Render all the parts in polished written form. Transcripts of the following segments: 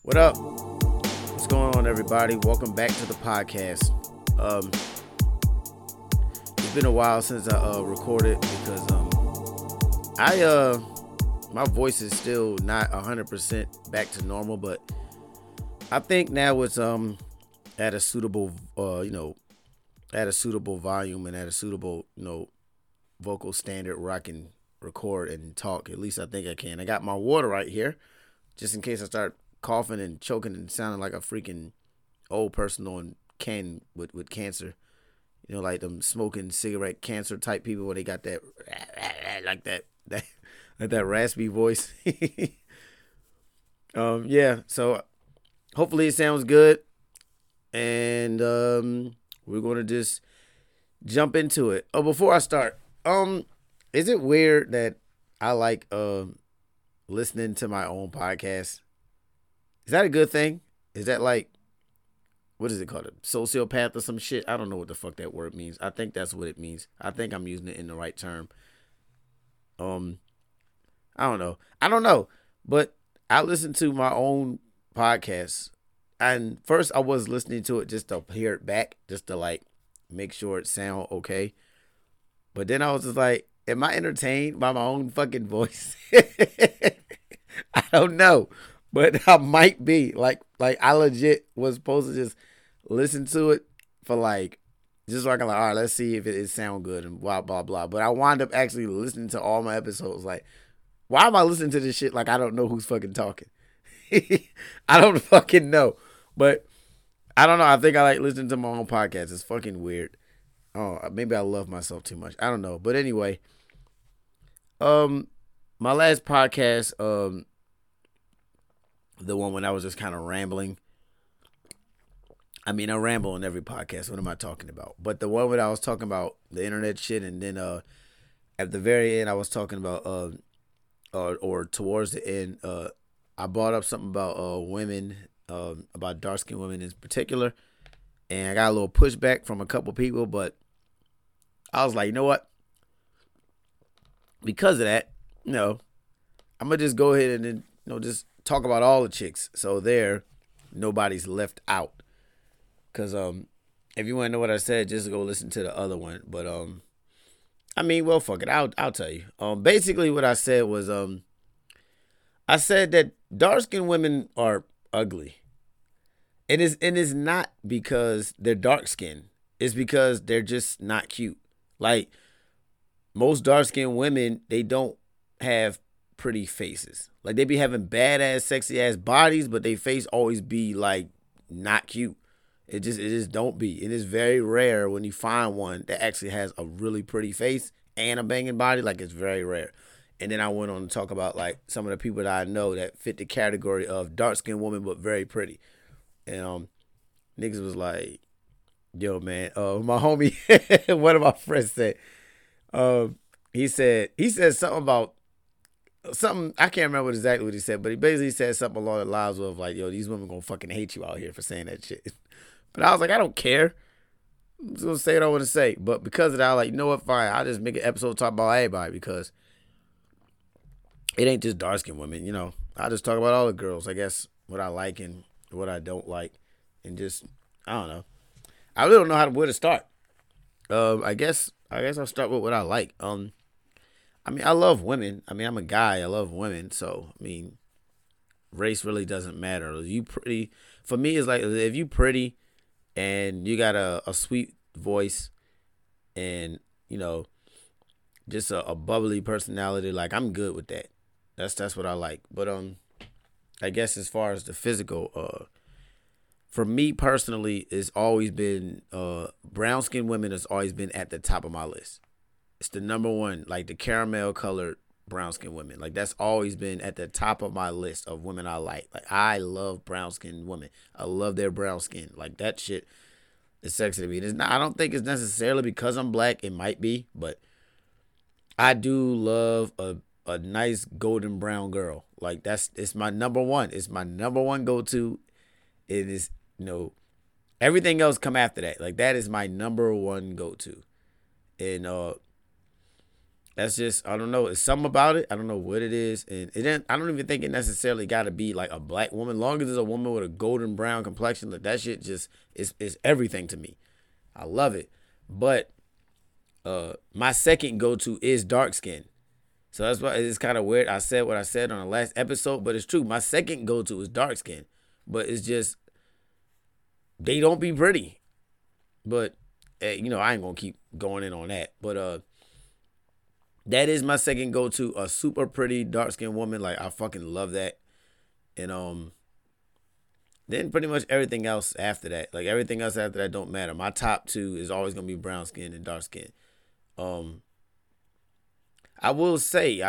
What up? What's going on, everybody? Welcome back to the podcast. It's been a while since I recorded because my voice is still not 100% back to normal, but I think now it's at a suitable at a suitable volume and at a suitable vocal standard where I can record and talk. At least I think I can. I got my water right here, just in case I start coughing and choking and sounding like a freaking old person on can with cancer. You know, like them smoking cigarette cancer type people where they got that like that like that raspy voice. Yeah. So hopefully it sounds good, and we're gonna just jump into it. Oh, before I start, is it weird that I like listening to my own podcast? Is that a good thing? Is that like, what is it called? A sociopath or some shit? I don't know what the fuck that word means. I think that's what it means. I think I'm using it in the right term. I don't know. But I listen to my own podcast. And first I was listening to it just to hear it back, just to like make sure it sound okay. But then I was just like, am I entertained by my own fucking voice? I don't know. But I might be like I legit was supposed to just listen to it for like just so I can like, all right, let's see if it sound good and blah blah blah. But I wound up actually listening to all my episodes. Like, why am I listening to this shit like I don't know who's fucking talking? I don't fucking know. But I don't know. I think I like listening to my own podcast. It's fucking weird. Oh, maybe I love myself too much. I don't know. But anyway, my last podcast, the one when I was just kind of rambling. I mean, I ramble on every podcast. What am I talking about? But the one when I was talking about the internet shit, and then at the very end, I was talking about or towards the end, I brought up something about women, about dark skinned women in particular, and I got a little pushback from a couple people, but I was like, you know what? Because of that, I'm gonna just go ahead and then just talk about all the chicks, so nobody's left out. Cause if you want to know what I said, just go listen to the other one. But I mean, well, fuck it, I'll tell you. Basically, what I said was I said that dark skinned women are ugly. It is not because they're dark skinned. It's because they're just not cute. Like most dark skinned women, they don't have pretty faces. Like they be having badass, sexy ass bodies, but they face always be like not cute. It just don't be. It is very rare when you find one that actually has a really pretty face and a banging body. Like it's very rare. And then I went on to talk about like some of the people that I know that fit the category of dark skinned woman but very pretty. And niggas was like, yo man, my homie, one of my friends said, he said something about something, I can't remember exactly what he said, but he basically said something along the lines of like, yo, these women gonna fucking hate you out here for saying that shit. But I was like, I don't care. I'm just gonna say what I want to say. But because of that, I was like, you know what, fine, I'll just make an episode talk about everybody, because it ain't just dark skinned women, I just talk about all the girls, I guess, what I like and what I don't like. And just, I don't know. I really don't know where to start. I guess I'll start with what I like. I mean, I love women. I mean, I'm a guy. I love women. So, I mean, race really doesn't matter. You pretty, for me, it's like if you pretty and you got a sweet voice and, just a bubbly personality, like I'm good with that. That's what I like. But I guess as far as the physical, for me personally, it's always been brown skinned women has always been at the top of my list. It's the number one, like the caramel colored brown skinned women. Like that's always been at the top of my list of women I like. Like I love brown skinned women. I love their brown skin. Like that shit is sexy to me. It's not, I don't think it's necessarily because I'm black. It might be, but I do love a nice golden brown girl. Like it's my number one. It's my number one go to. It is everything else come after that. Like that is my number one go to. And That's just, I don't know. It's something about it. I don't know what it is, and it didn't. I don't even think it necessarily got to be like a black woman. Long as it's a woman with a golden brown complexion, like that shit just is everything to me. I love it. But my second go to is dark skin. So that's why it's kind of weird. I said what I said on the last episode, but it's true. My second go to is dark skin, but it's just they don't be pretty. But I ain't gonna keep going in on that. But that is my second go to, a super pretty dark skinned woman. Like I fucking love that. And then pretty much everything else after that, like everything else after that don't matter. My top two is always gonna be brown skin and dark skin. Um, I will say,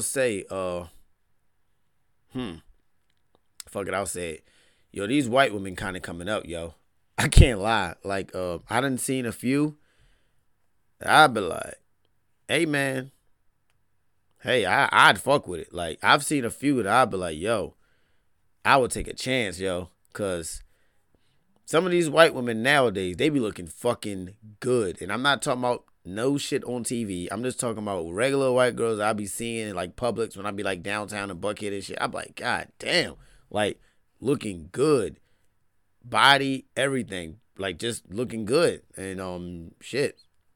fuck it, I'll say it. Yo, these white women kind of coming up, yo. I can't lie. Like, I done seen a few. I'd be like, hey man, hey, I'd fuck with it. Like, I've seen a few that I'd be like, yo, I would take a chance, yo, cause some of these white women nowadays, they be looking fucking good. And I'm not talking about no shit on TV. I'm just talking about regular white girls I be seeing in like Publix when I be like downtown in Buckhead and shit. I'm like, God damn. Like, looking good. Body, everything. Like, just looking good. And, shit.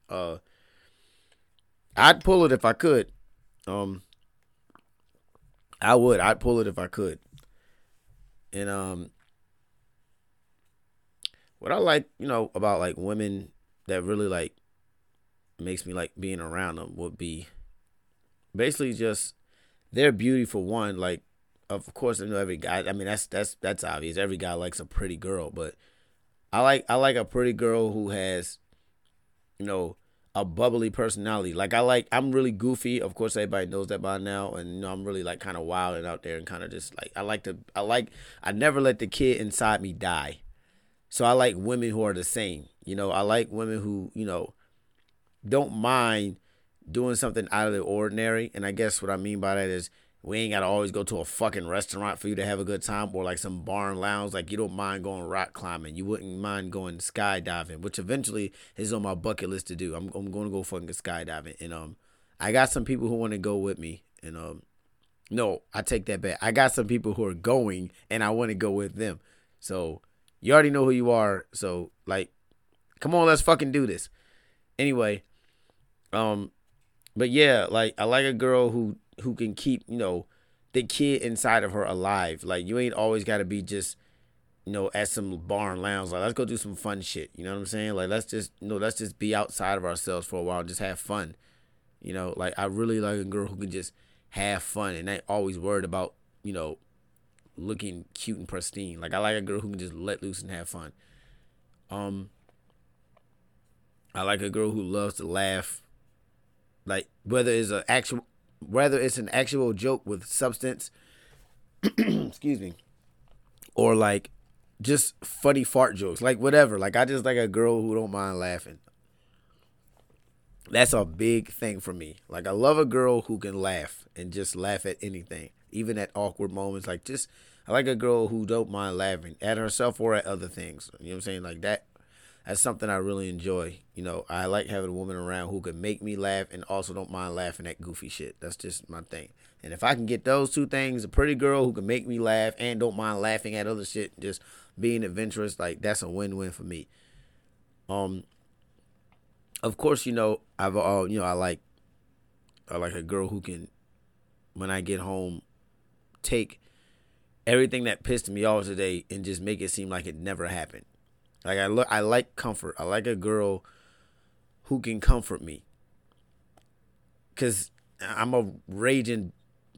I'd pull it if I could. I would. I'd pull it if I could. And, what I like, about like women that really like makes me like being around them would be basically just their beauty for one. Like, of course, every guy. I mean, that's obvious. Every guy likes a pretty girl, but I like a pretty girl who has, a bubbly personality. Like I'm really goofy. Of course, everybody knows that by now, and I'm really like kind of wild and out there and kind of just like I never let the kid inside me die. So I like women who are the same. I like women who, don't mind doing something out of the ordinary. And I guess what I mean by that is we ain't got to always go to a fucking restaurant for you to have a good time, or like some bar and lounge. Like, you don't mind going rock climbing. You wouldn't mind going skydiving, which eventually is on my bucket list to do. I'm going to go fucking skydiving. And I got some people who want to go with me. And no, I take that back. I got some people who are going and I want to go with them. So you already know who you are. So like, come on, let's fucking do this. Anyway, but yeah, like I like a girl who can keep, the kid inside of her alive. Like, you ain't always got to be just, at some bar and lounge. Like, let's go do some fun shit. You know what I'm saying? Like, let's just be outside of ourselves for a while and just have fun. Like I really like a girl who can just have fun and ain't always worried about, looking cute and pristine. Like, I like a girl who can just let loose and have fun. I like a girl who loves to laugh. Like, whether it's an actual joke with substance, excuse me, or like just funny fart jokes, like whatever. Like, I just like a girl who don't mind laughing. That's a big thing for me. Like, I love a girl who can laugh and just laugh at anything, even at awkward moments. Like, I like a girl who don't mind laughing at herself or at other things. You know what I'm saying? Like that. That's something I really enjoy. I like having a woman around who can make me laugh and also don't mind laughing at goofy shit. That's just my thing. And if I can get those two things, a pretty girl who can make me laugh and don't mind laughing at other shit, just being adventurous, like that's a win-win for me. Of course, I like a girl who can, when I get home, take everything that pissed me off today and just make it seem like it never happened. Like, I like comfort. I like a girl who can comfort me. Cause I'm a raging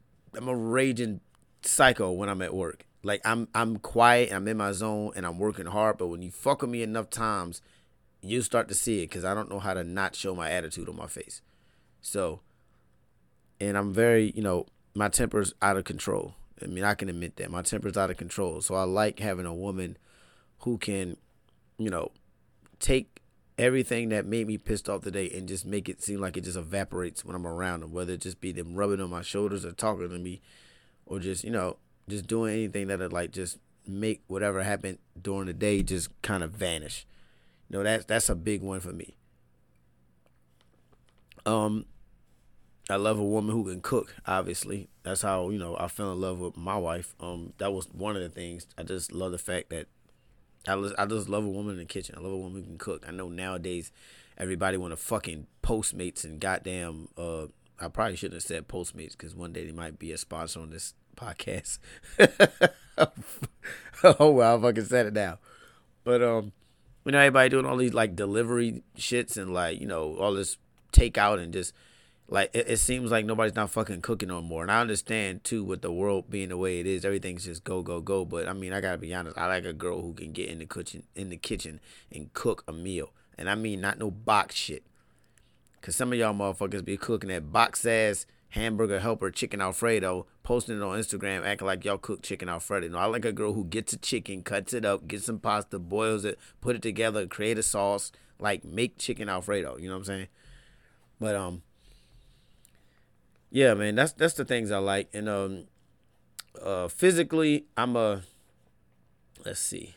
psycho when I'm at work. Like, I'm quiet, I'm in my zone, and I'm working hard. But when you fuck with me enough times, you start to see it. Cause I don't know how to not show my attitude on my face. So, and I'm very, my temper's out of control. I mean, I can admit that my temper's out of control. So I like having a woman who can, take everything that made me pissed off today and just make it seem like it just evaporates when I'm around them, whether it just be them rubbing on my shoulders or talking to me or just, just doing anything that'll like just make whatever happened during the day just kind of vanish. That's a big one for me. I love a woman who can cook. Obviously, that's how I fell in love with my wife. That was one of the things. I just love the fact that I just love a woman in the kitchen. I love a woman who can cook. I know nowadays everybody want to fucking Postmates and goddamn. I probably shouldn't have said Postmates because one day they might be a sponsor on this podcast. Oh well, I fucking said it now. But everybody doing all these like delivery shits and like all this takeout and just like it seems like nobody's not fucking cooking no more. And I understand too with the world being the way it is, everything's just go go go. But I mean, I gotta be honest. I like a girl who can get in the kitchen and cook a meal. And I mean not no box shit. Cause some of y'all motherfuckers be cooking that box ass hamburger helper chicken Alfredo, posting it on Instagram, acting like y'all cook chicken Alfredo. No, I like a girl who gets a chicken, cuts it up, gets some pasta, boils it, put it together, create a sauce, like make chicken Alfredo. You know what I'm saying? But yeah, man, that's the things I like. And physically, let's see.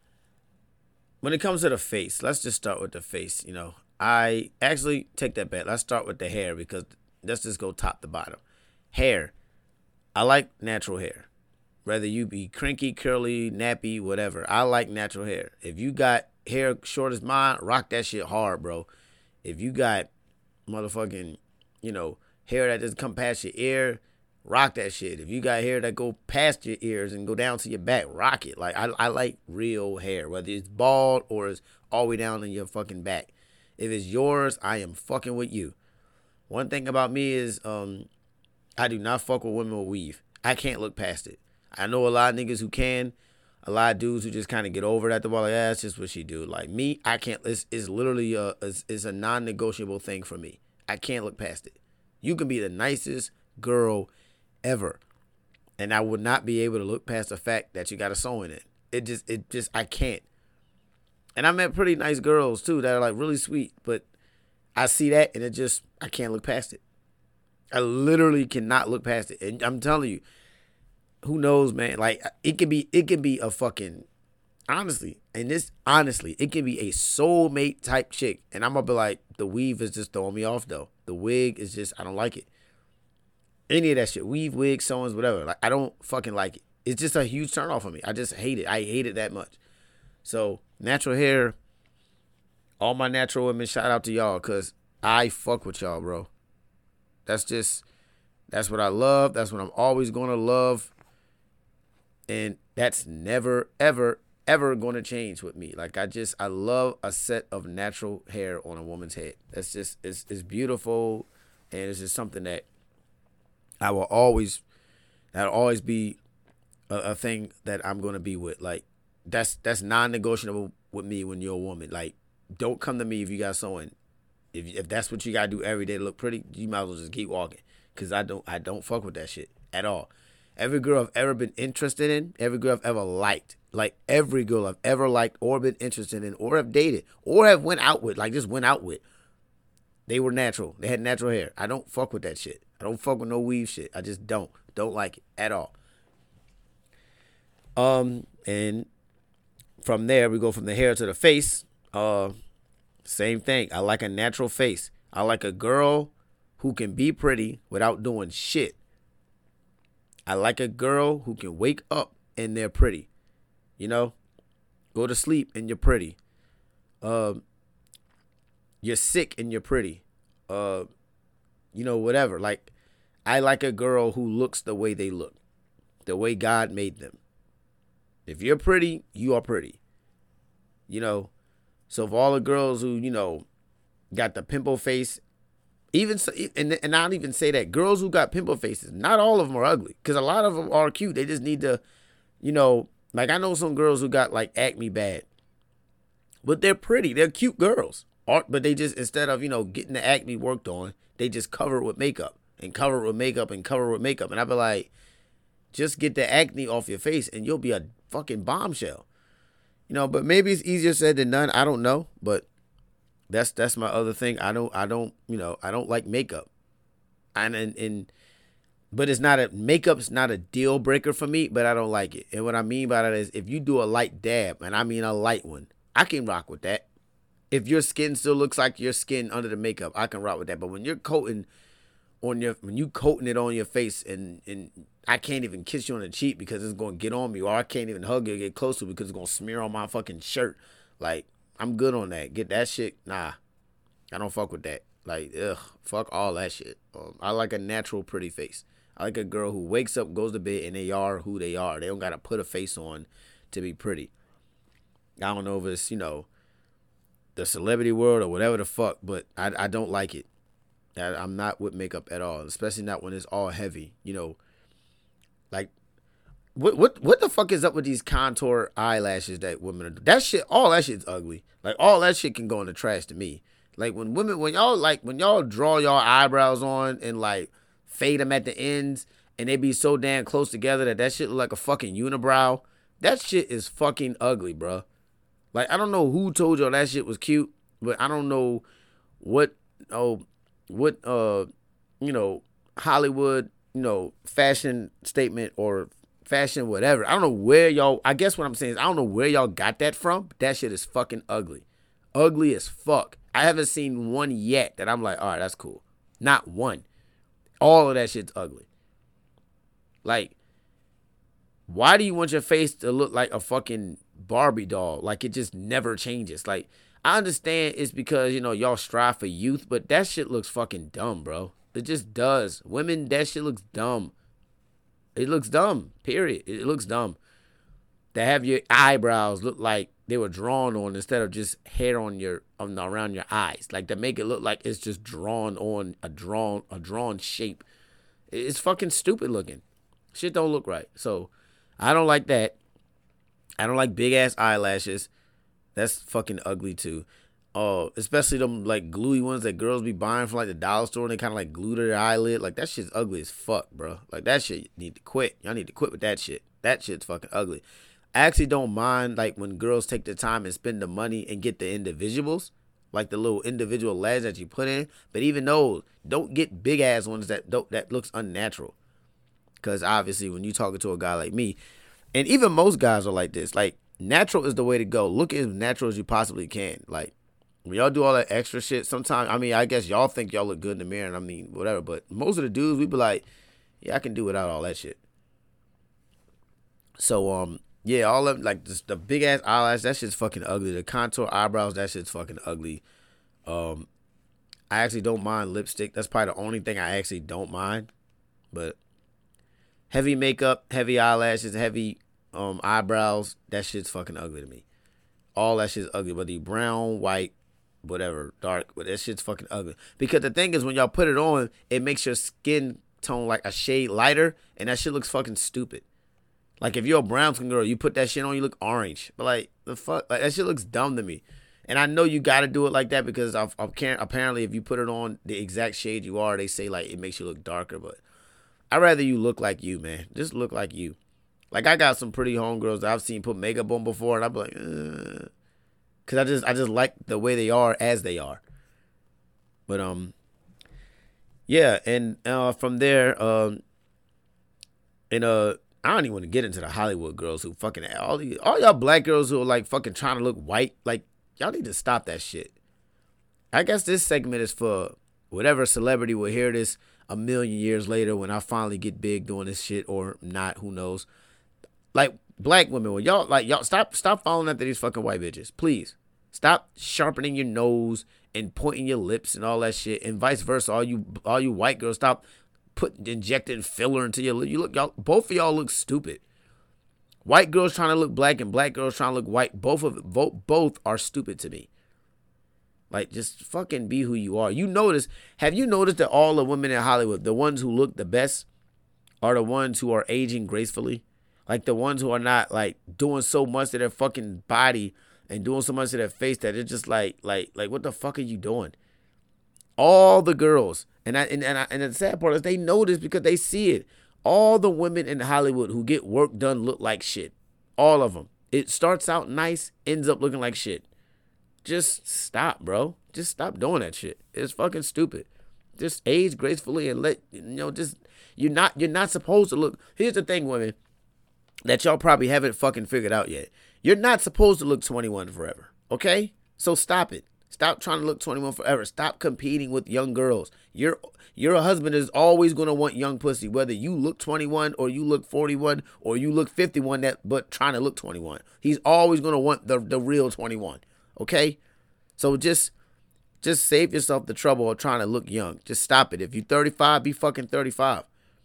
When it comes to the face, let's just start with the face. I actually take that back. Let's start with the hair because let's just go top to bottom. Hair. I like natural hair. Whether you be cranky, curly, nappy, whatever. I like natural hair. If you got hair short as mine, rock that shit hard, bro. If you got motherfucking, hair that doesn't come past your ear, rock that shit. If you got hair that go past your ears and go down to your back, rock it. Like I like real hair, whether it's bald or it's all the way down in your fucking back. If it's yours, I am fucking with you. One thing about me is I do not fuck with women with weave. I can't look past it. I know a lot of niggas who can. A lot of dudes who just kind of get over it at the ball. Like, that's just what she do. Like me, I can't. It's literally it's a non-negotiable thing for me. I can't look past it. You can be the nicest girl ever, and I would not be able to look past the fact that you got a sew in it. It just I can't. And I met pretty nice girls too that are like really sweet, but I see that and I can't look past it. I literally cannot look past it. And I'm telling you, who knows, man? Like it could be a fucking honestly, it can be a soulmate type chick. And I'm gonna be like, the weave is just throwing me off though. The wig is just I don't like it. Any of that shit. Weave, wig, sew-ins, whatever. Like I don't fucking like it. It's just a huge turn off for me. I just hate it. I hate it that much. So natural hair, all my natural women, shout out to y'all, cause I fuck with y'all, bro. That's what I love. That's what I'm always gonna love. And that's never, ever, ever gonna change with me. Like I love a set of natural hair on a woman's head. That's just it's beautiful, and it's just something that that'll always be a thing that I'm gonna be with. Like that's non-negotiable with me when you're a woman. Like don't come to me if you got sewing. If that's what you gotta do every day to look pretty, you might as well just keep walking. Cause I don't fuck with that shit at all. Every girl I've ever been interested in, every girl I've ever liked, like every girl I've ever liked or been interested in or have dated or have went out with, they were natural. They had natural hair. I don't fuck with that shit. I don't fuck with no weave shit. I just don't like it at all. And from there we go from the hair to the face. Same thing. I like a natural face. I like a girl who can be pretty without doing shit. I like a girl who can wake up and they're pretty. Go to sleep and you're pretty. You're sick and you're pretty. Whatever. Like, I like a girl who looks the way they look. The way God made them. If you're pretty, you are pretty. So if all the girls who, got the pimple face, even so, and I'll even say that girls who got pimple faces, not all of them are ugly, because a lot of them are cute. They just need to, like I know some girls who got like acne bad, but they're pretty. They're cute girls. But they just, instead of, getting the acne worked on, they just cover it with makeup and cover it with makeup and cover it with makeup. And I be like, just get the acne off your face and you'll be a fucking bombshell. But maybe it's easier said than done. I don't know, but that's my other thing. I don't like makeup. But makeup's not a deal breaker for me, but I don't like it. And what I mean by that is if you do a light dab, and I mean a light one, I can rock with that. If your skin still looks like your skin under the makeup, I can rock with that. But when you're coating on your, when you coating it on your face, and I can't even kiss you on the cheek because it's gonna get on me, or I can't even hug you or get close to you because it's gonna smear on my fucking shirt. Like, I'm good on that. Get that shit. Nah, I don't fuck with that. Like, ugh, fuck all that shit. I like a natural, pretty face. I like a girl who wakes up, goes to bed, and they are who they are. They don't gotta put a face on to be pretty. I don't know if it's, the celebrity world or whatever the fuck, but I don't like it. I'm not with makeup at all, especially not when it's all heavy. Like, what the fuck is up with these contour eyelashes that women are doing? That shit, all that shit's ugly. Like, all that shit can go in the trash to me. Like, when y'all draw y'all eyebrows on and like fade them at the ends, and they be so damn close together that shit look like a fucking unibrow. That shit is fucking ugly, bro. Like, I don't know who told y'all that shit was cute, but I don't know what Hollywood, fashion statement or fashion whatever. I don't know where y'all, I guess what I'm saying is I don't know where y'all got that from. That shit is fucking ugly. Ugly as fuck. I haven't seen one yet that I'm like, all right, that's cool. Not one. All of that shit's ugly. Like, why do you want your face to look like a fucking Barbie doll? Like, it just never changes. Like, I understand it's because, y'all strive for youth, but that shit looks fucking dumb, bro. It just does. Women, that shit looks dumb. It looks dumb, period. It looks dumb. To have your eyebrows look like they were drawn on instead of just hair on around your eyes. Like, to make it look like it's just drawn on a drawn shape. It's fucking stupid looking. Shit don't look right. So, I don't like that. I don't like big ass eyelashes. That's fucking ugly too. Especially them like gluey ones that girls be buying from like the dollar store and they kind of like glue to their eyelid. Like, that shit's ugly as fuck, bro. Like, that shit, you need to quit. Y'all need to quit with that shit. That shit's fucking ugly. I actually don't mind like when girls take the time and spend the money and get the individuals, like the little individual layers that you put in. But even those, don't get big ass ones that looks unnatural. Because obviously when you talking to a guy like me, and even most guys are like this, like, natural is the way to go. Look as natural as you possibly can. Like, when y'all do all that extra shit, sometimes, I guess y'all think y'all look good in the mirror, and whatever. But most of the dudes, we be like, yeah, I can do without all that shit. So, yeah, all of, like, the big ass eyelash, that shit's fucking ugly. The contour eyebrows, that shit's fucking ugly. I actually don't mind lipstick. That's probably the only thing I actually don't mind. But heavy makeup, heavy eyelashes, heavy eyebrows, that shit's fucking ugly to me. All that shit's ugly, whether you brown, white, whatever, dark, but that shit's fucking ugly. Because the thing is, when y'all put it on, it makes your skin tone like a shade lighter, and that shit looks fucking stupid. Like, if you're a brown skin girl, you put that shit on, you look orange. But like, the fuck, like, that shit looks dumb to me. And I know you gotta do it like that because apparently if you put it on the exact shade you are, they say like it makes you look darker. But I'd rather you look like you, man. Just look like you. Like, I got some pretty homegirls that I've seen put makeup on before, and I'm like, because I just like the way they are as they are. But yeah, and from there, I don't even want to get into the Hollywood girls who fucking all y'all black girls who are like fucking trying to look white. Like, y'all need to stop that shit. I guess this segment is for whatever celebrity will hear this a million years later when I finally get big doing this shit, or not, who knows. Like, black women, when y'all stop following after these fucking white bitches, please. Stop sharpening your nose and pointing your lips and all that shit, and vice versa. All you white girls, stop injecting filler into your lip. Y'all, both of y'all look stupid. White girls trying to look black and black girls trying to look white. Both are stupid to me. Like, just fucking be who you are. Have you noticed that all the women in Hollywood, the ones who look the best, are the ones who are aging gracefully? Like, the ones who are not, like, doing so much to their fucking body and doing so much to their face that it's just like, what the fuck are you doing? All the girls, and the sad part is they know this because they see it. All the women in Hollywood who get work done look like shit. All of them. It starts out nice, ends up looking like shit. Just stop, bro. Just stop doing that shit. It's fucking stupid. Just age gracefully and you're not supposed to look. Here's the thing, women, that y'all probably haven't fucking figured out yet. You're not supposed to look 21 forever, okay? So stop it. Stop trying to look 21 forever. Stop competing with young girls. Your husband is always going to want young pussy, whether you look 21 or you look 41 or you look 51, but trying to look 21. He's always going to want the real 21. Okay? So just save yourself the trouble of trying to look young. Just stop it. If you're 35, be fucking 35.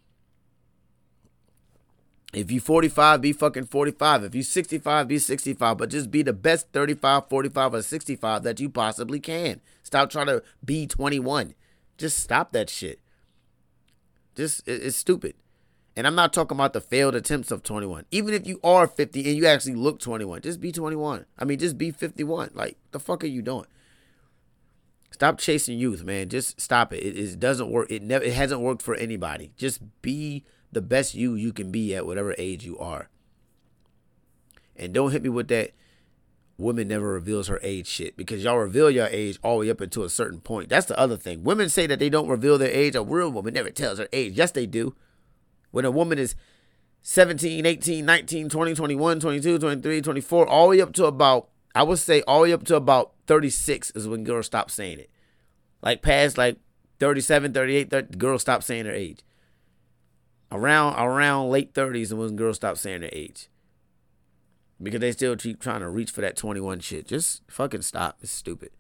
If you 45, be fucking 45. If you 65, be 65. But just be the best 35, 45, or 65 that you possibly can. Stop trying to be 21. Just stop that shit. It's stupid. And I'm not talking about the failed attempts of 21. Even if you are 50 and you actually look 21, just be 21. I mean, just be 51. Like, the fuck are you doing? Stop chasing youth, man. Just stop it. It doesn't work. It hasn't worked for anybody. Just be the best you can be at whatever age you are. And don't hit me with that woman never reveals her age shit, because y'all reveal your age all the way up until a certain point. That's the other thing. Women say that they don't reveal their age. A real woman never tells her age. Yes, they do. When a woman is 17, 18, 19, 20, 21, 22, 23, 24, all the way up to about, I would say all the way up to about 36 is when girls stop saying it. Like past like 37, 38, 30, girls stop saying their age. Around late 30s is when girls stop saying their age. Because they still keep trying to reach for that 21 shit. Just fucking stop. It's stupid.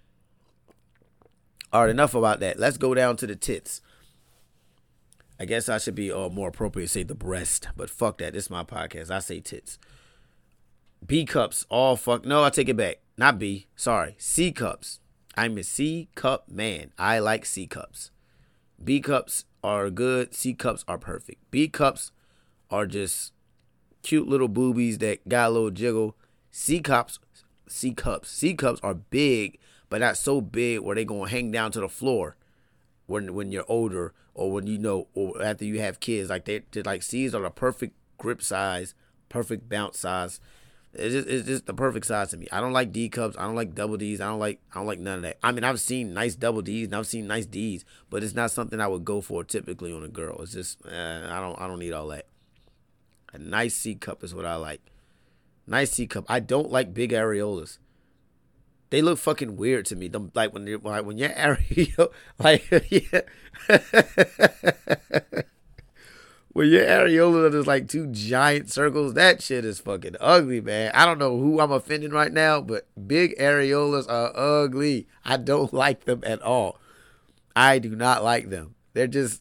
All right, enough about that. Let's go down to the tits. I guess I should be more appropriate to say the breast. But fuck that. This is my podcast. I say tits. B cups. All fuck. No, I take it back. Not B. Sorry. C cups. I'm a C cup man. I like C cups. B cups are good. C cups are perfect. B cups are just cute little boobies that got a little jiggle. C cups are big, but not so big where they gonna hang down to the floor when you're older, or when or after you have kids. Like they're like, C's are the perfect grip size, perfect bounce size. It's just the perfect size to me. I don't like D cups. I don't like double D's. I don't like none of that. I mean, I've seen nice double D's and I've seen nice D's, but it's not something I would go for typically on a girl. It's just I don't need all that. A nice C cup is what I like. Nice C cup. I don't like big areolas. They look fucking weird to me. Like when your areola, like yeah. When your areola is like two giant circles, that shit is fucking ugly, man. I don't know who I'm offending right now, but big areolas are ugly. I don't like them at all. I do not like them. They're just...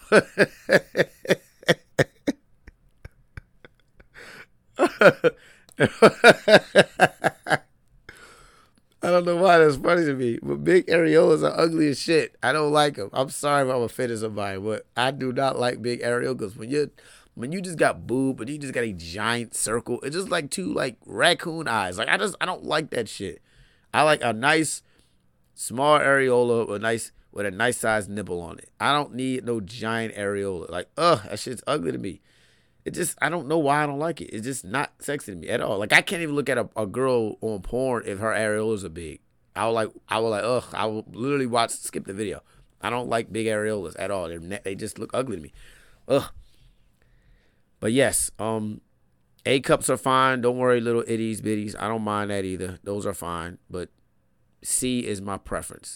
I don't know why that's funny to me, but big areolas are ugly as shit. I don't like them. I'm sorry if I'm offending somebody, but I do not like big areolas. When you just got boob, but you just got a giant circle, it's just like two like raccoon eyes. Like I don't like that shit. I like a nice small areola with a nice sized nipple on it. I don't need no giant areola. Like that shit's ugly to me. I don't know why I don't like it. It's just not sexy to me at all. Like, I can't even look at a girl on porn if her areolas are big. I will literally skip the video. I don't like big areolas at all. They just look ugly to me. Ugh. But yes, A cups are fine. Don't worry, little itties bitties. I don't mind that either. Those are fine. But C is my preference.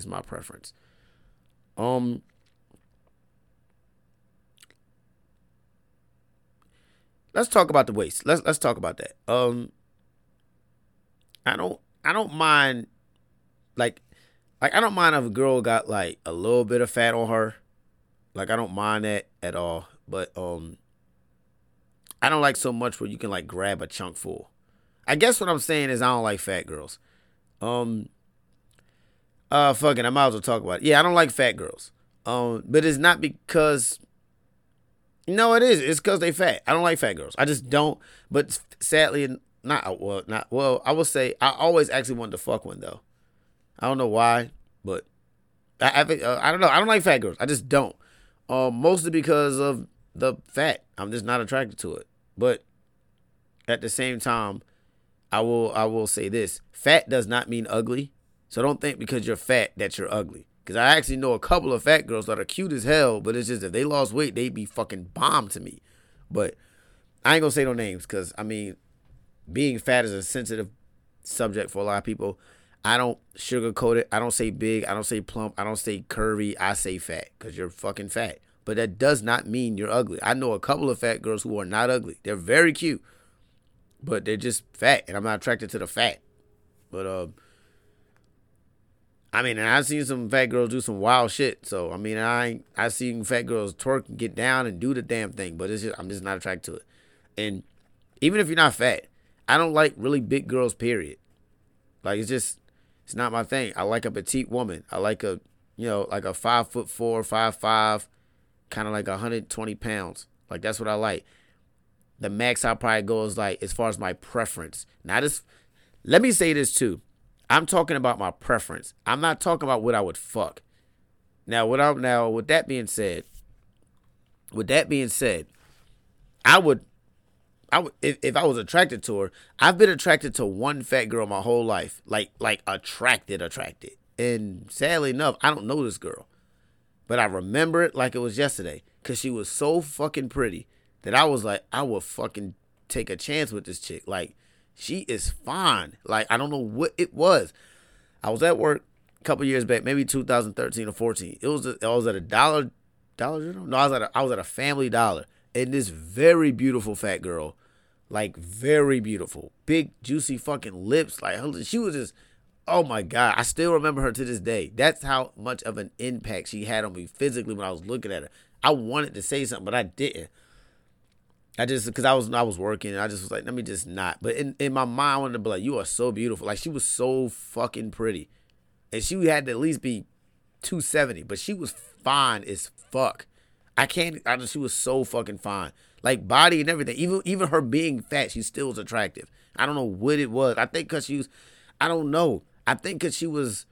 Let's talk about the waist. Let's talk about that. I don't mind I don't mind if a girl got like a little bit of fat on her. Like I don't mind that at all. But I don't like so much where you can like grab a chunk full. I guess what I'm saying is I don't like fat girls. Fuck it, I might as well talk about it. Yeah, I don't like fat girls. But it's not because... No, it is. It's because they fat. I don't like fat girls. I just don't. But sadly, I will say I always actually wanted to fuck one though. I don't know why, but I don't know. I don't like fat girls. I just don't. Mostly because of the fat. I'm just not attracted to it. But at the same time, I will say this: fat does not mean ugly. So don't think because you're fat that you're ugly. Because I actually know a couple of fat girls that are cute as hell, but it's just if they lost weight, they'd be fucking bomb to me. But I ain't going to say no names because, I mean, being fat is a sensitive subject for a lot of people. I don't sugarcoat it. I don't say big. I don't say plump. I don't say curvy. I say fat because you're fucking fat. But that does not mean you're ugly. I know a couple of fat girls who are not ugly. They're very cute, but they're just fat, and I'm not attracted to the fat. But I mean, and I've seen some fat girls do some wild shit. So I mean, I seen fat girls twerk and get down and do the damn thing. But I'm just not attracted to it. And even if you're not fat, I don't like really big girls. Period. Like it's not my thing. I like a petite woman. I like like a 5'4", 5'5", kind of like 120 pounds. Like that's what I like. The max I'll probably go is like as far as my preference. Not as. Let me say this too. I'm talking about my preference. I'm not talking about what I would fuck. Now, with that being said, I would if I was attracted to her. I've been attracted to one fat girl my whole life, like attracted, and sadly enough, I don't know this girl, but I remember it like it was yesterday because she was so fucking pretty that I was like, I would fucking take a chance with this chick. Like, she is fine. Like, I don't know what it was. I was at work a couple years back, maybe 2013 or 14. I was at a Dollar General. No, I was at a Family Dollar, and this very beautiful fat girl, like very beautiful, big juicy fucking lips. Like she was just, oh my god, I still remember her to this day. That's how much of an impact she had on me physically when I was looking at her. I wanted to say something, but I didn't. I just, because I was working, and I just was like, let me just not. But in my mind, I wanted to be like, you are so beautiful. Like, she was so fucking pretty. And she had to at least be 270, but she was fine as fuck. She was so fucking fine. Like, body and everything. Even her being fat, she still was attractive. I don't know what it was. I think because I don't know. I think because she was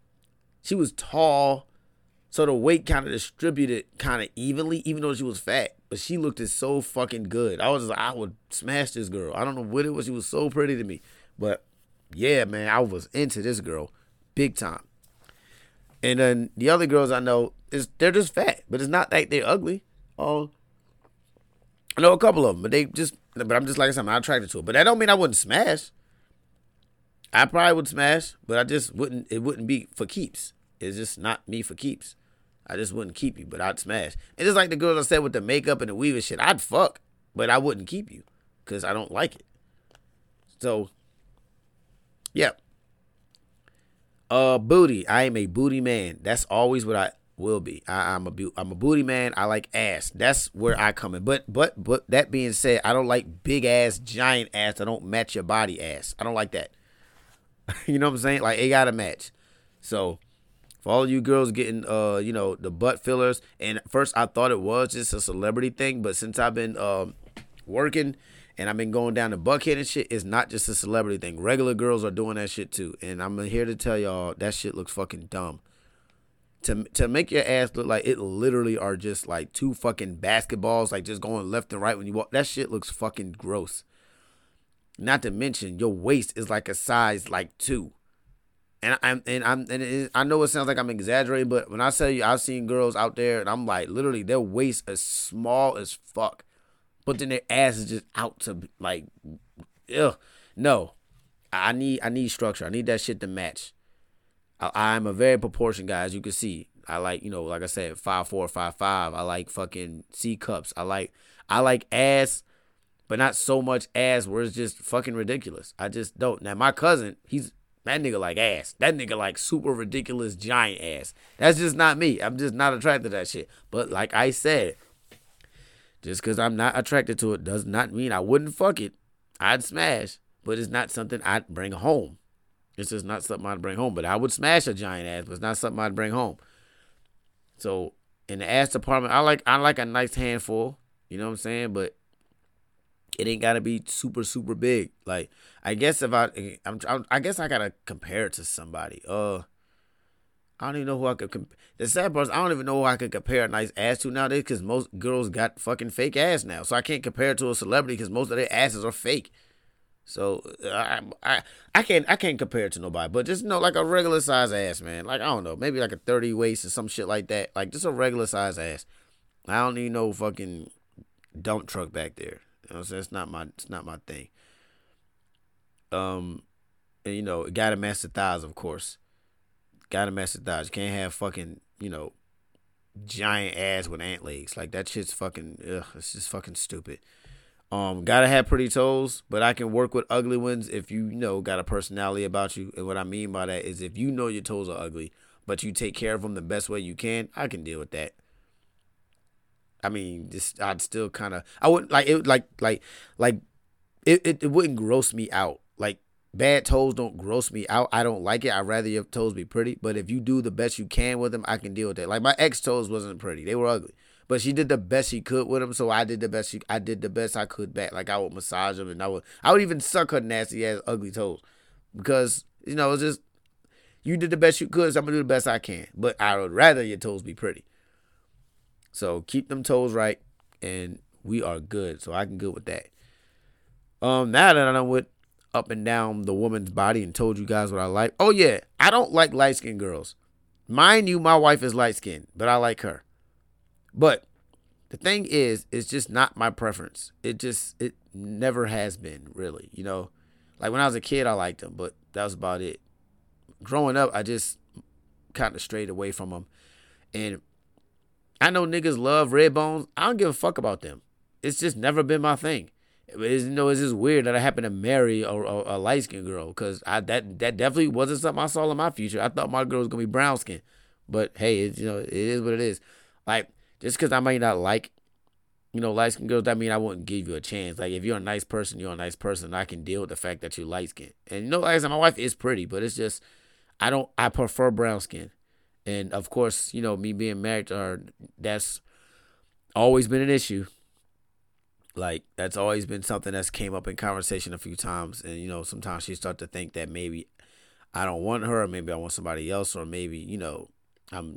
tall, so the weight kind of distributed kind of evenly, even though she was fat. But she looked so fucking good. I was like, I would smash this girl. I don't know what it was. She was so pretty to me. But yeah, man, I was into this girl big time. And then the other girls I know, they're just fat. But it's not like they're ugly. I know a couple of them, but I'm just, like I said, I'm not attracted to it. But that don't mean I wouldn't smash. I probably would smash, but it wouldn't be for keeps. It's just not me for keeps. I just wouldn't keep you, but I'd smash. And just like the girls I said with the makeup and the weave and shit, I'd fuck, but I wouldn't keep you because I don't like it. So, yeah. Booty. I am a booty man. That's always what I will be. I'm a booty man. I like ass. That's where I come in. But that being said, I don't like big ass, giant ass that don't match your body ass. I don't like that. You know what I'm saying? Like, it gotta match. So, for all you girls getting, the butt fillers, and first I thought it was just a celebrity thing, but since I've been working and I've been going down to Buckhead and shit, it's not just a celebrity thing. Regular girls are doing that shit too, and I'm here to tell y'all that shit looks fucking dumb. To make your ass look like it literally are just like two fucking basketballs, like just going left and right when you walk. That shit looks fucking gross. Not to mention your waist is like a size like 2. And I know it sounds like I'm exaggerating, but when I tell you I've seen girls out there and I'm like, literally their waist is small as fuck, but then their ass is just out to like, ugh. No, I need structure. I need that shit to match. I'm a very proportioned guy, as you can see. I like, like I said, 5'4", 5'5". I like fucking C cups. I like ass, but not so much ass where it's just fucking ridiculous. I just don't. Now my cousin, that nigga like ass. That nigga like super ridiculous giant ass. That's just not me. I'm just not attracted to that shit. But like I said, just because I'm not attracted to it does not mean I wouldn't fuck it. I'd smash, but it's not something I'd bring home. It's just not something I'd bring home. But I would smash a giant ass, but it's not something I'd bring home. So in the ass department, I like a nice handful. You know what I'm saying? But it ain't gotta be super, super big. Like, I guess I guess I gotta compare it to somebody. I don't even know who I could. The sad part is I don't even know who I could compare a nice ass to nowadays because most girls got fucking fake ass now. So I can't compare it to a celebrity because most of their asses are fake. So I can't compare it to nobody. But just like a regular size ass, man. Like, I don't know, maybe like a 30 waist or some shit like that. Like, just a regular size ass. I don't need no fucking dump truck back there. You know what I'm saying? It's not my thing. And, it gotta match the thighs, of course. Gotta match the thighs. You can't have fucking, giant ass with ant legs. Like, that shit's fucking, it's just fucking stupid. Gotta have pretty toes, but I can work with ugly ones if got a personality about you. And what I mean by that is if your toes are ugly, but you take care of them the best way you can, I can deal with that. I mean, I'd still kind of, I wouldn't like it, it wouldn't gross me out. Like, bad toes don't gross me out. I don't like it. I'd rather your toes be pretty. But if you do the best you can with them, I can deal with that. Like, my ex toes wasn't pretty. They were ugly. But she did the best she could with them, so I did the best I could back. Like, I would massage them, and I would even suck her nasty ass ugly toes. Because, it's just, you did the best you could, so I'm gonna do the best I can. But I would rather your toes be pretty. So keep them toes right, and we are good. So I can good with that. Now that I know what up and down the woman's body and told you guys what I like. Oh yeah, I don't like light skinned girls. Mind you, my wife is light skinned, but I like her. But the thing is, it's just not my preference. It never has been, really. Like, when I was a kid, I liked them, but that was about it. Growing up, I just kind of strayed away from them. And I know niggas love red bones. I don't give a fuck about them. It's just never been my thing. It's just weird that I happen to marry a light skinned girl, because that definitely wasn't something I saw in my future. I thought my girl was gonna be brown skinned, but hey, it is what it is. Like, just because I might not like, light skinned girls, that mean I wouldn't give you a chance. Like, if you're a nice person, you're a nice person. I can deal with the fact that you're light skinned. And like I said, my wife is pretty, but it's just I prefer brown skin. And of course, me being married to her, that's always been an issue. Like, that's always been something that's came up in conversation a few times. And, sometimes she start to think that maybe I don't want her, or maybe I want somebody else, or maybe, I'm,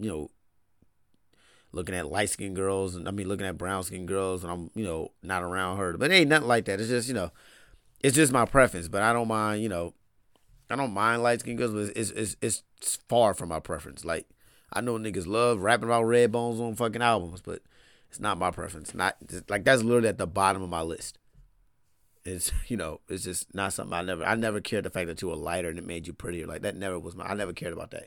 looking at light-skinned girls, and looking at brown-skinned girls, and I'm, not around her. But it ain't nothing like that. It's just, it's just my preference. But I don't mind, I don't mind light-skinned girls, but it's far from my preference. Like, I know niggas love rapping about red bones on fucking albums, but it's not my preference. Not like, that's literally at the bottom of my list. It's it's just not something I never cared the fact that you were lighter and it made you prettier. Like, that never was I never cared about that.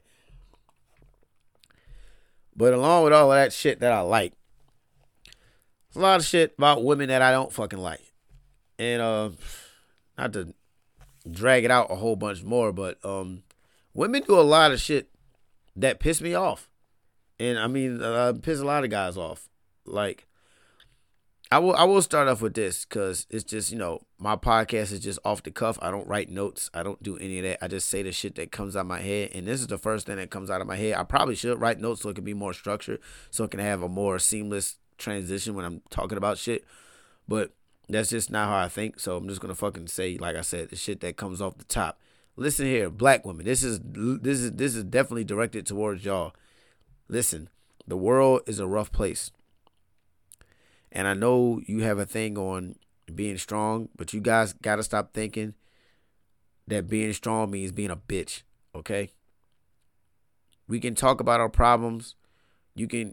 But along with all of that shit that I like, there's a lot of shit about women that I don't fucking like. And not to drag it out a whole bunch more, but women do a lot of shit that piss me off. And piss a lot of guys off. Like, I will start off with this, because it's just, my podcast is just off the cuff. I don't write notes. I don't do any of that. I just say the shit that comes out of my head. And this is the first thing that comes out of my head. I probably should write notes so it can be more structured, so it can have a more seamless transition when I'm talking about shit. But that's just not how I think. So I'm just going to fucking say, like I said, the shit that comes off the top. Listen here, black women. This is definitely directed towards y'all. Listen, the world is a rough place. And I know you have a thing on being strong, but you guys got to stop thinking that being strong means being a bitch, okay? We can talk about our problems. You can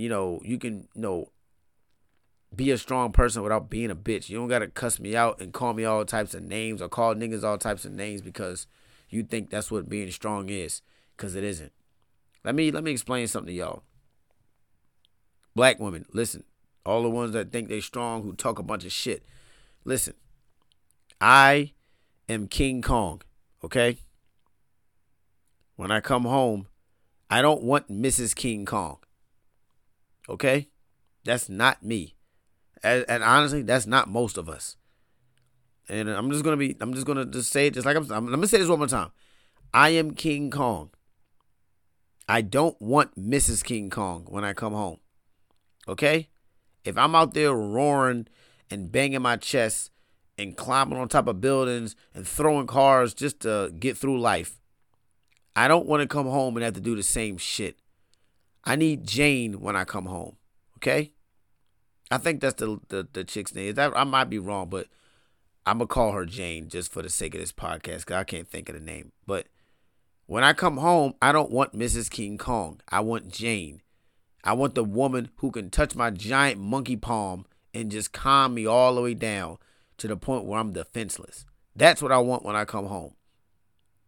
be a strong person without being a bitch. You don't got to cuss me out and call me all types of names, or call niggas all types of names, because you think that's what being strong is, because it isn't. Let me explain something to y'all. Black women, listen. All the ones that think they strong, who talk a bunch of shit. Listen, I am King Kong, okay? When I come home, I don't want Mrs. King Kong, okay? That's not me. And honestly, that's not most of us. And I'm just gonna just say it just like I'm going to say this one more time. I am King Kong. I don't want Mrs. King Kong when I come home, okay? If I'm out there roaring and banging my chest and climbing on top of buildings and throwing cars just to get through life, I don't want to come home and have to do the same shit. I need Jane when I come home, okay? I think that's the chick's name. I might be wrong, but I'm going to call her Jane just for the sake of this podcast, because I can't think of the name. But when I come home, I don't want Mrs. King Kong. I want Jane. I want the woman who can touch my giant monkey palm and just calm me all the way down to the point where I'm defenseless. That's what I want when I come home.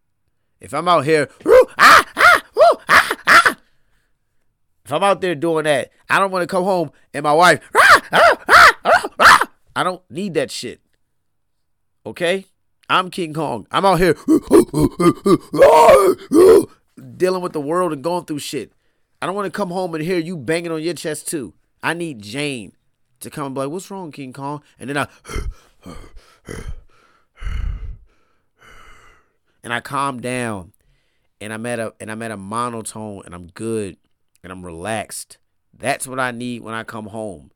If I'm out here, woo, ah, ah, woo, ah, ah. If I'm out there doing that, I don't want to come home and my wife, ah, ah, ah, ah, ah. I don't need that shit. Okay? I'm King Kong. I'm out here dealing with the world and going through shit. I don't want to come home and hear you banging on your chest too. I need Jane to come and be like, what's wrong, King Kong? And then I calm down and I'm at a monotone and I'm good and I'm relaxed. That's what I need when I come home.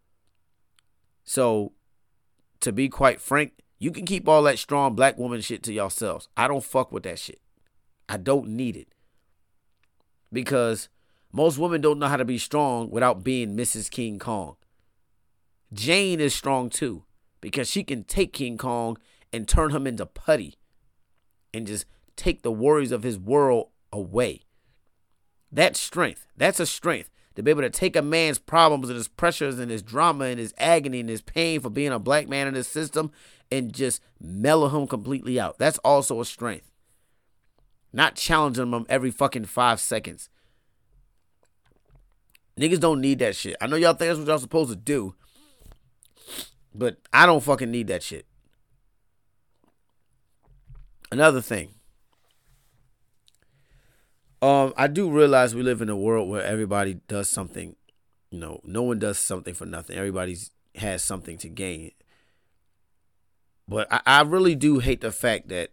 So, to be quite frank, you can keep all that strong black woman shit to yourselves. I don't fuck with that shit. I don't need it. Because most women don't know how to be strong without being Mrs. King Kong. Jane is strong too. Because she can take King Kong and turn him into putty. And just take the worries of his world away. That's strength. That's a strength. To be able to take a man's problems and his pressures and his drama and his agony and his pain for being a black man in this system and just mellow him completely out. That's also a strength. Not challenging him every fucking 5 seconds. Niggas don't need that shit. I know y'all think that's what y'all supposed to do. But I don't fucking need that shit. Another thing. I do realize we live in a world where everybody does something. You know, no one does something for nothing. Everybody has something to gain. But I really do hate the fact that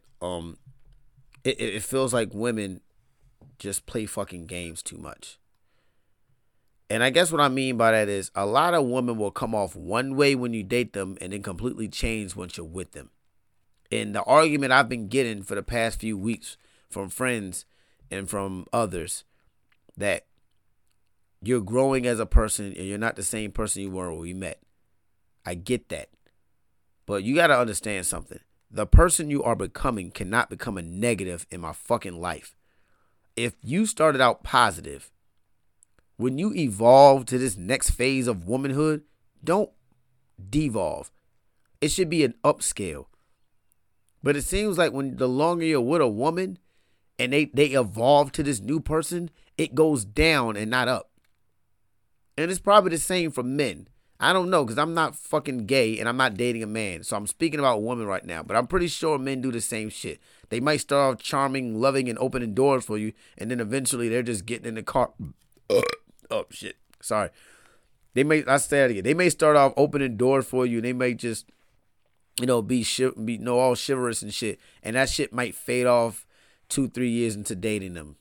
it feels like women just play fucking games too much. And I guess what I mean by that is a lot of women will come off one way when you date them and then completely change once you're with them. And the argument I've been getting for the past few weeks from friends and from others that you're growing as a person and you're not the same person you were when we met. I get that. But you got to understand something. The person you are becoming cannot become a negative in my fucking life. If you started out positive, when you evolve to this next phase of womanhood, don't devolve. It should be an upscale. But it seems like when the longer you're with a woman and they evolve to this new person, it goes down and not up. And it's probably the same for men. I don't know because I'm not fucking gay and I'm not dating a man. So I'm speaking about women right now. But I'm pretty sure men do the same shit. They might start off charming, loving, and opening doors for you. And then eventually they're just getting in the car. Oh, shit. Sorry. I'll say that again. They may start off opening doors for you. And they may just, be all chivalrous and shit. And that shit might fade off 2-3 years into dating them.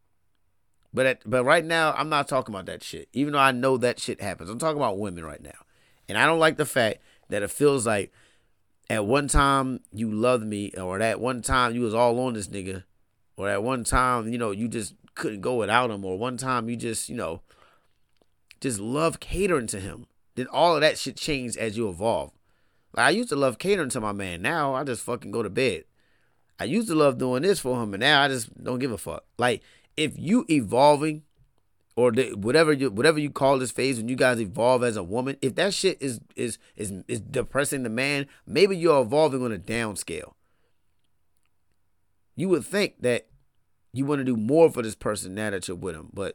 But right now, I'm not talking about that shit. Even though I know that shit happens. I'm talking about women right now. And I don't like the fact that it feels like at one time you loved me, or at one time you was all on this nigga, or at one time, you just couldn't go without him, or one time you just, just love catering to him. Then all of that shit changed as you evolve. Like, I used to love catering to my man. Now I just fucking go to bed. I used to love doing this for him, and now I just don't give a fuck. Like, if you evolving, or whatever you call this phase when you guys evolve as a woman, if that shit is depressing the man, maybe you're evolving on a downscale. You would think that you want to do more for this person now that you're with him, but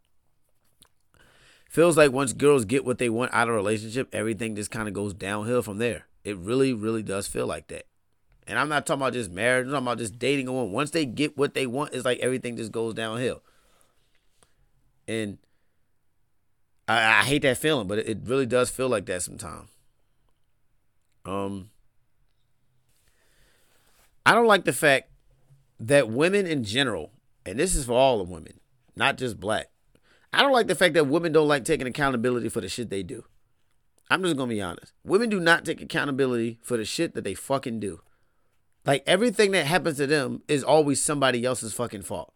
feels like once girls get what they want out of a relationship, everything just kind of goes downhill from there. It really, really does feel like that. And I'm not talking about just marriage. I'm talking about just dating a woman. Once they get what they want, it's like everything just goes downhill. And I hate that feeling, but it really does feel like that sometimes. I don't like the fact that women in general, and this is for all of women, not just black. I don't like the fact that women don't like taking accountability for the shit they do. I'm just going to be honest. Women do not take accountability for the shit that they fucking do. Like, everything that happens to them is always somebody else's fucking fault.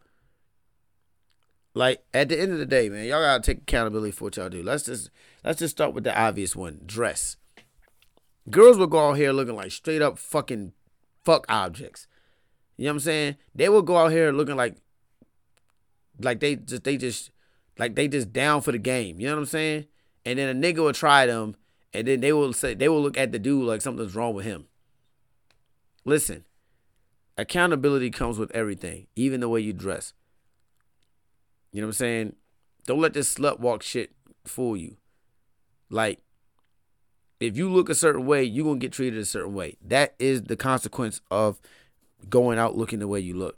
Like, at the end of the day, man, y'all gotta take accountability for what y'all do. Let's just start with the obvious one. Dress. Girls will go out here looking like straight up fucking fuck objects. You know what I'm saying? They will go out here looking like they just down for the game. You know what I'm saying? And then a nigga will try them, and then they will look at the dude like something's wrong with him. Listen, Accountability comes with everything, even the way you dress. You know what I'm saying? Don't let this slut walk shit fool you. Like, if you look a certain way, you're going to get treated a certain way. That is the consequence of going out looking the way you look.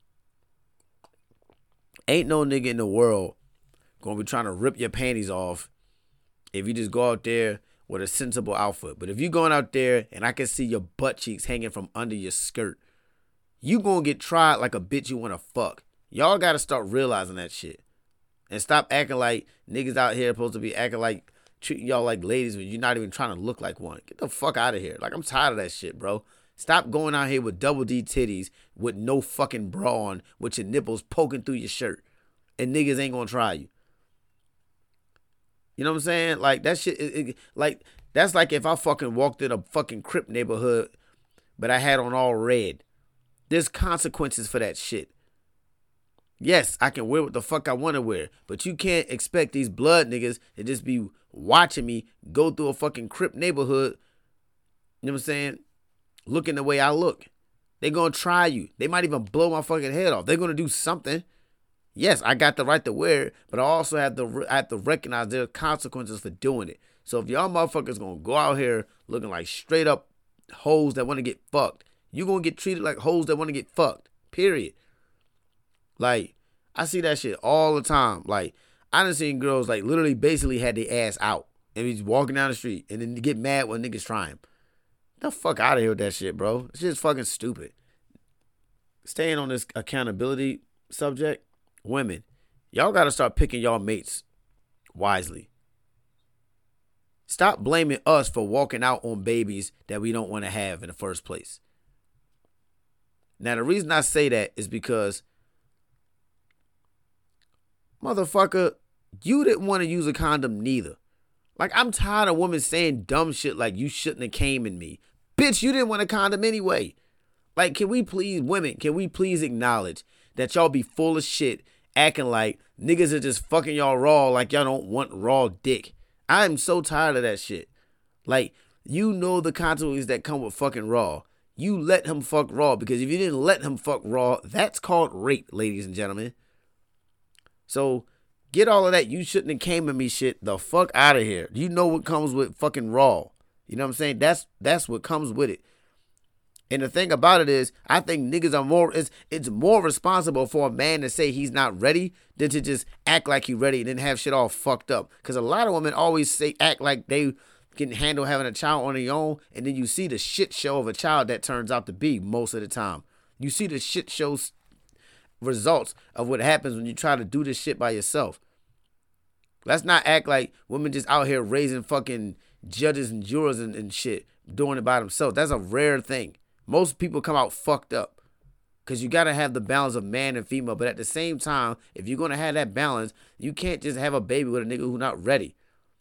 Ain't no nigga in the world going to be trying to rip your panties off if you just go out there with a sensible outfit. But if you're going out there and I can see your butt cheeks hanging from under your skirt, you going to get tried like a bitch you want to fuck. Y'all got to start realizing that shit. And stop acting like niggas out here supposed to be acting like, treating y'all like ladies when you're not even trying to look like one. Get the fuck out of here. Like, I'm tired of that shit, bro. Stop going out here with double D titties with no fucking bra on, with your nipples poking through your shirt. And niggas ain't gonna try you. You know what I'm saying? Like, that shit, like, that's like if I fucking walked in a fucking Crip neighborhood, but I had on all red. There's consequences for that shit. Yes, I can wear what the fuck I want to wear, but you can't expect these blood niggas to just be watching me go through a fucking Crip neighborhood, you know what I'm saying, looking the way I look. They're going to try you. They might even blow my fucking head off. They're going to do something. Yes, I got the right to wear it, but I also have to recognize there are consequences for doing it. So if y'all motherfuckers going to go out here looking like straight up hoes that want to get fucked, you going to get treated like hoes that want to get fucked, period. Like, I see that shit all the time. Like, I done seen girls, like, literally basically had their ass out and be just walking down the street and then get mad when niggas try them. Get the fuck out of here with that shit, bro. This shit's fucking stupid. Staying on this accountability subject, women, y'all got to start picking y'all mates wisely. Stop blaming us for walking out on babies that we don't want to have in the first place. Now, the reason I say that is because, motherfucker, you didn't want to use a condom neither. Like, I'm tired of women saying dumb shit like you shouldn't have came in me. Bitch, you didn't want a condom anyway. Like, can we please acknowledge that y'all be full of shit acting like niggas are just fucking y'all raw like y'all don't want raw dick. I am so tired of that shit. Like, you know the consequences that come with fucking raw. You let him fuck raw, because if you didn't let him fuck raw, that's called rape, ladies and gentlemen. So, get all of that you shouldn't have came at me shit the fuck out of here. You know what comes with fucking raw. You know what I'm saying? That's what comes with it. And the thing about it is, I think niggas are it's more responsible for a man to say he's not ready than to just act like he's ready and then have shit all fucked up. Because a lot of women always act like they can handle having a child on their own, and then you see the shit show of a child that turns out to be most of the time. You see the shit shows results of what happens when you try to do this shit by yourself. Let's not act like women just out here raising fucking judges and jurors and shit, doing it by themselves. That's a rare thing. Most people come out fucked up, because you got to have the balance of man and female. But at the same time, if you're going to have that balance, you can't just have a baby with a nigga who's not ready.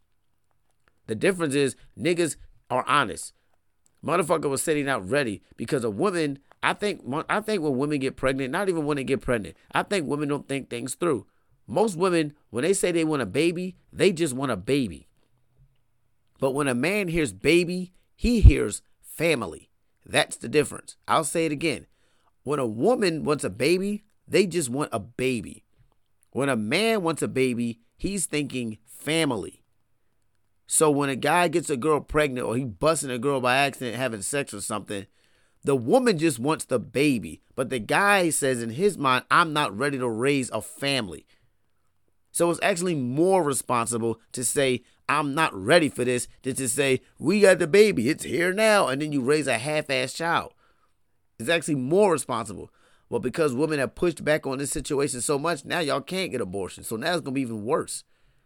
The difference is niggas are honest. Motherfucker was saying not ready, because a woman, I think when women get pregnant, not even when they get pregnant, I think women don't think things through. Most women, when they say they want a baby, they just want a baby. But when a man hears baby, he hears family. That's the difference. I'll say it again. When a woman wants a baby, they just want a baby. When a man wants a baby, he's thinking family. So when a guy gets a girl pregnant, or he busting a girl by accident having sex or something, the woman just wants the baby. But the guy says in his mind, I'm not ready to raise a family. So it's actually more responsible to say, I'm not ready for this, than to say, we got the baby, it's here now, and then you raise a half-ass child. It's actually more responsible. Well, because women have pushed back on this situation so much, now y'all can't get abortion. So now it's going to be even worse.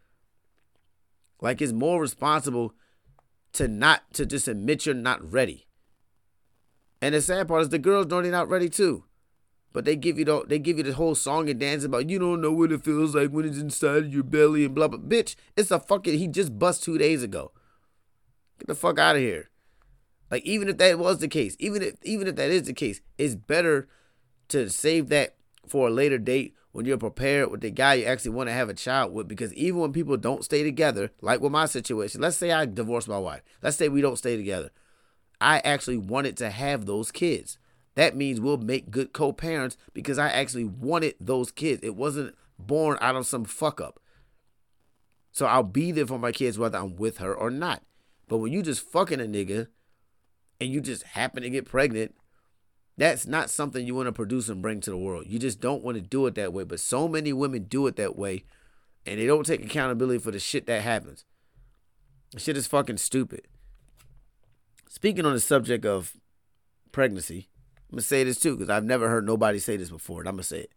Like, it's more responsible to just admit you're not ready. And the sad part is the girls know they're not ready too. But they give you the whole song and dance about, you don't know what it feels like when it's inside of your belly and blah, blah. Bitch, it's a fucking, he just bust 2 days ago. Get the fuck out of here. Like, even if that was the case, even if that is the case, it's better to save that for a later date when you're prepared with the guy you actually want to have a child with. Because even when people don't stay together, like with my situation, let's say I divorced my wife. Let's say we don't stay together. I actually wanted to have those kids. that means we'll make good co-parents because I actually wanted those kids. It wasn't born out of some fuck up. So I'll be there for my kids whether I'm with her or not. But when you just fucking a nigga and you just happen to get pregnant, that's not something you want to produce and bring to the world. You just don't want to do it that way. But so many women do it that way, and they don't take accountability for the shit that happens. The shit is fucking stupid. Speaking on the subject of pregnancy, I'm going to say this too, because I've never heard nobody say this before, and I'm going to say it.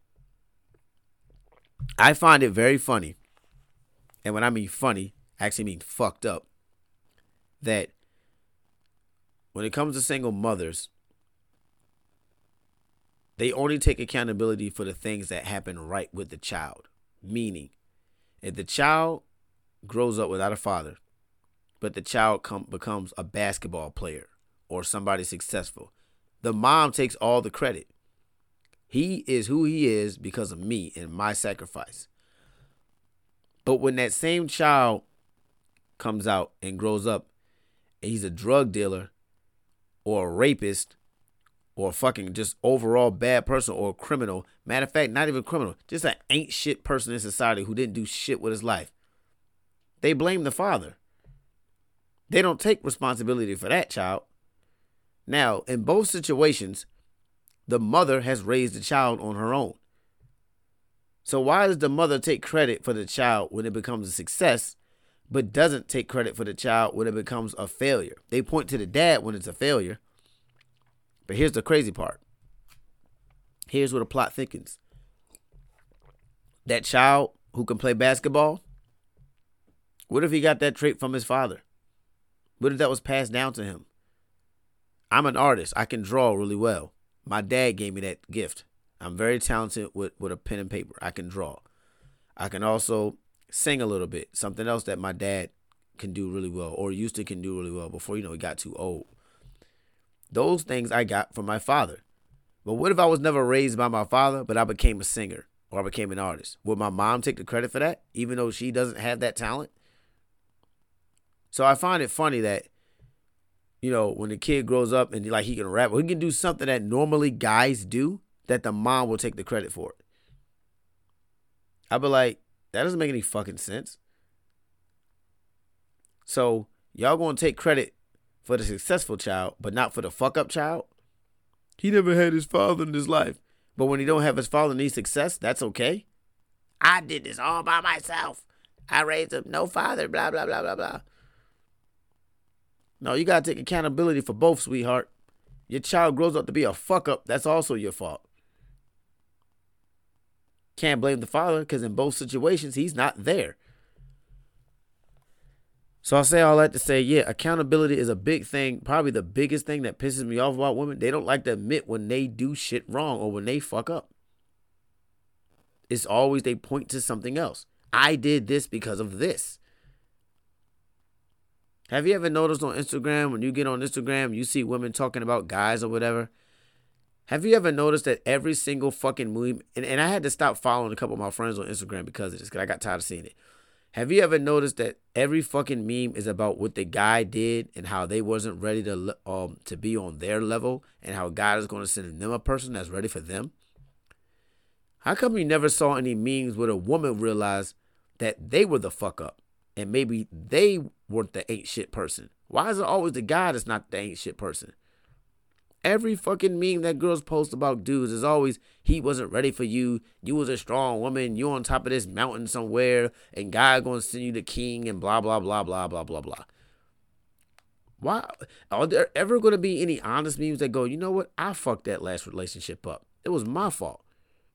I find it very funny, and when I mean funny, I actually mean fucked up, that when it comes to single mothers, they only take accountability for the things that happen right with the child. Meaning, if the child grows up without a father, but the child becomes a basketball player or somebody successful, the mom takes all the credit. He is who he is because of me and my sacrifice. But when that same child comes out and grows up and he's a drug dealer or a rapist or a fucking just overall bad person or a criminal, matter of fact, not even criminal, just an ain't shit person in society who didn't do shit with his life, they blame the father. They don't take responsibility for that child. Now, in both situations, the mother has raised the child on her own. So why does the mother take credit for the child when it becomes a success, but doesn't take credit for the child when it becomes a failure? They point to the dad when it's a failure. But here's the crazy part. Here's where the plot thickens. That child who can play basketball, what if he got that trait from his father? What if that was passed down to him? I'm an artist. I can draw really well. My dad gave me that gift. I'm very talented with a pen and paper. I can draw. I can also sing a little bit. Something else that my dad can do really well, or used to can do really well before, he got too old. Those things I got from my father. But what if I was never raised by my father, but I became a singer or I became an artist? Would my mom take the credit for that, even though she doesn't have that talent? So I find it funny that, when the kid grows up and he can rap, or he can do something that normally guys do, that the mom will take the credit for it. I'd be like, that doesn't make any fucking sense. So y'all gonna take credit for the successful child, but not for the fuck up child? He never had his father in his life. But when he don't have his father and he's success, that's okay? I did this all by myself. I raised him, no father, blah, blah, blah, blah, blah. No, you got to take accountability for both, sweetheart. Your child grows up to be a fuck up, that's also your fault. Can't blame the father because in both situations, he's not there. So I say all that to say, yeah, accountability is a big thing. Probably the biggest thing that pisses me off about women. They don't like to admit when they do shit wrong or when they fuck up. It's always they point to something else. I did this because of this. Have you ever noticed on Instagram, when you get on Instagram, you see women talking about guys or whatever? Have you ever noticed that every single fucking meme, and I had to stop following a couple of my friends on Instagram because of this, because I got tired of seeing it. Have you ever noticed that every fucking meme is about what the guy did and how they wasn't ready to be on their level, and how God is going to send them a person that's ready for them? How come you never saw any memes where a woman realized that they were the fuck up and maybe they weren't the ain't shit person? Why is it always the guy that's not the ain't shit person? Every fucking meme that girls post about dudes is always, he wasn't ready for you. You was a strong woman. You on top of this mountain somewhere. And God going to send you the king and blah, blah, blah, blah, blah, blah, blah. Why? Are there ever going to be any honest memes that go, you know what? I fucked that last relationship up. It was my fault.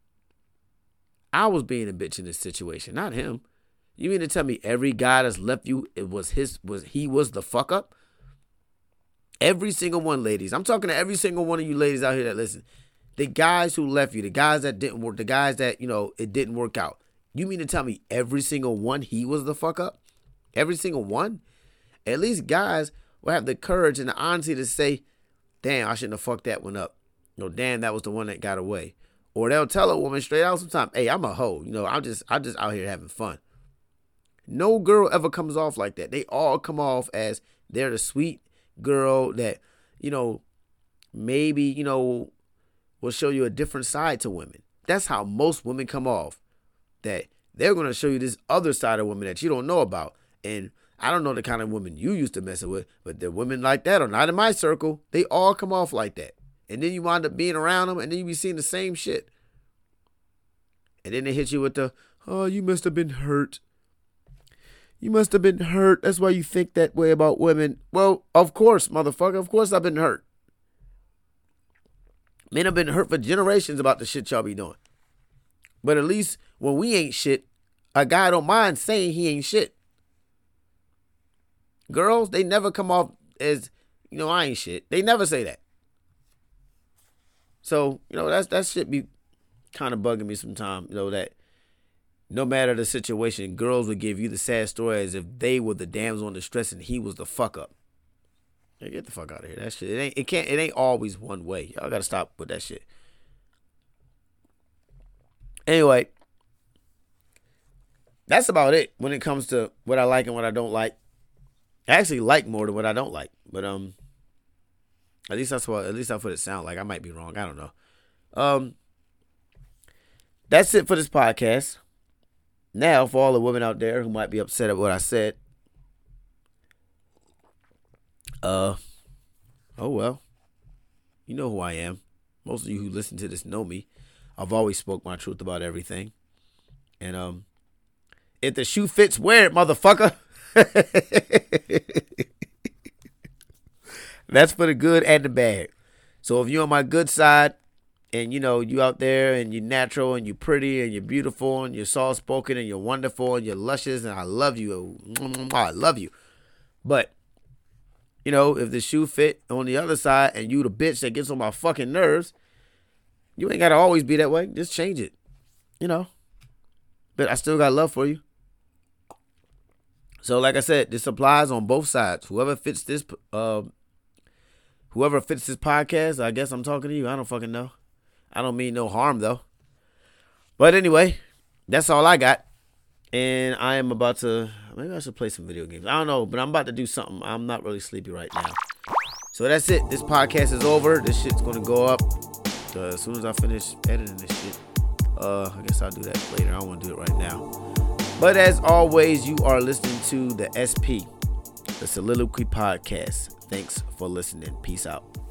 I was being a bitch in this situation, not him. You mean to tell me every guy that's left you, he was the fuck up? Every single one, ladies. I'm talking to every single one of you ladies out here that listen. The guys who left you, the guys that didn't work, the guys that, it didn't work out. You mean to tell me every single one, he was the fuck up? Every single one? At least guys will have the courage and the honesty to say, damn, I shouldn't have fucked that one up. Damn, that was the one that got away. Or they'll tell a woman straight out sometimes, hey, I'm a hoe. I'm just out here having fun. No girl ever comes off like that. They all come off as they're the sweet girl that, maybe, you know, will show you a different side to women. That's how most women come off. That they're going to show you this other side of women that you don't know about. And I don't know the kind of women you used to messing with, but the women like that are not in my circle. They all come off like that. And then you wind up being around them, and then you be seeing the same shit. And then they hit you with the, oh, you must have been hurt. You must have been hurt. That's why you think that way about women. Well, of course, motherfucker. Of course I've been hurt. Men have been hurt for generations about the shit y'all be doing. But at least when we ain't shit, a guy don't mind saying he ain't shit. Girls, they never come off as, you know, I ain't shit. They never say that. So, you know, that shit be kind of bugging me sometimes, you know, that no matter the situation, girls would give you the sad story as if they were the damsel in distress and he was the fuck up. Hey, get the fuck out of here. That shit, it ain't always one way. Y'all gotta stop with that shit. Anyway, that's about it when it comes to what I like and what I don't like. I actually like more than what I don't like, but at least that's what it sounds like. I might be wrong. I don't know. That's it for this podcast. Now, for all the women out there who might be upset at what I said, oh well, you know who I am. Most of you who listen to this know me. I've always spoke my truth about everything. And if the shoe fits, wear it, motherfucker. That's for the good and the bad. So if you're on my good side and, you know, you out there and you're natural and you're pretty and you're beautiful and you're soft-spoken and you're wonderful and you're luscious and I love you. I love you. But, you know, if the shoe fit on the other side and you the bitch that gets on my fucking nerves, you ain't got to always be that way. Just change it, you know. But I still got love for you. So like I said, this applies on both sides. Whoever fits this podcast, I guess I'm talking to you. I don't fucking know. I don't mean no harm though. But anyway, that's all I got. And I am about to, maybe I should play some video games. I don't know, but I'm about to do something. I'm not really sleepy right now. So that's it. This podcast is over. This shit's going to go up as soon as I finish editing this shit. I guess I'll do that later. I don't want to do it right now. But as always, you are listening to the SP, the Soliloquy Podcast. Thanks for listening. Peace out.